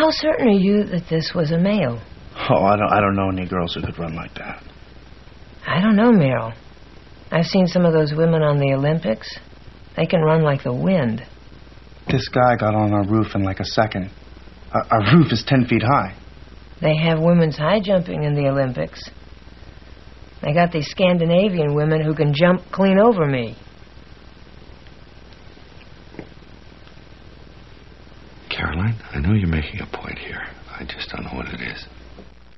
How certain are you that this was a male? Oh, I don't know any girls who could run like that. I don't know, Merrill. I've seen some of those women on the Olympics. They can run like the wind. This guy got on our roof in like a second. Our roof is 10 feet high. They have women's high jumping in the Olympics. They got these Scandinavian women who can jump clean over me. Caroline, I know you're making a point here. I just don't know what it is.